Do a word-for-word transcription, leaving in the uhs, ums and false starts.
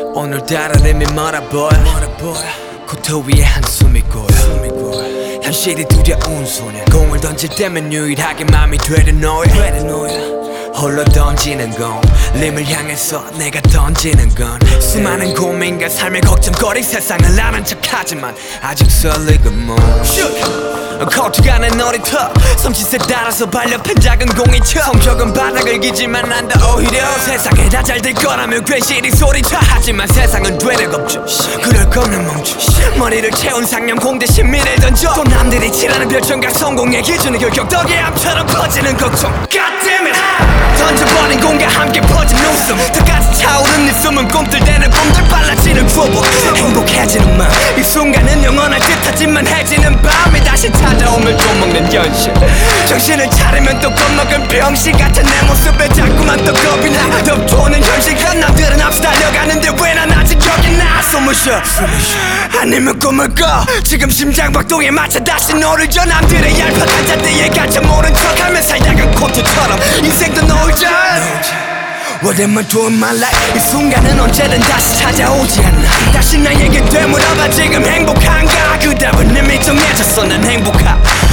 오늘따라 내미 멀어 보여 코트 위에 한숨이 고여 현실이 두려운 소년 공을 던질 때면 유일하게 맘이 되는 너야 홀로 던지는 건 림을 향해서 내가 던지는 건 수많은 고민과 삶의 걱정거리 세상을 아는 척하지만 아직 설레고 뭐 코트가 내 놀이터 섬짓에 따라서 발렵한 작은 공이쳐 성격은 바닥을 기지만 난다 오히려 세상에 다 잘 될 거라며 괜시리 소리쳐 하지만 세상은 되레 겁죠 그럴 거면 멈춰 머리를 채운 상념 공대신 미래 던져 또 남들이 칠하는 별점과 성공의 기준은 결격 덕이암처럼 퍼지는 걱정 God damn it 던져버린 공과 함께 퍼진 웃음 턱까지 차오른 네 숨은 꿈틀대는 꿈들 빨라지는 구보 행복해지는 마음 이 순간은 영원할 듯하지만 해지는 밤이 다시 찾아오면 또 먹는 현실 정신을 차리면 또 겁먹은 병신 같은 내 모습에 자꾸만 또 겁이 나 덮도는 현실과 남들은 앞서 달려가는데 왜 난 아직 여기 나 숨을 쉬어 아니면 꿈을 꿔 지금 심장박동에 맞춰 다시 너를 줘 남들의 얄팍한 잣대에 갇혀 모른 척하며 살다간 코트처럼 인생도 놀자 What am I doing my life 이 순간은 언제든 다시 찾아오지 않나 다시 나에게 되물어봐 지금 행복한가 그 답은 이미 정해졌어 난 행복하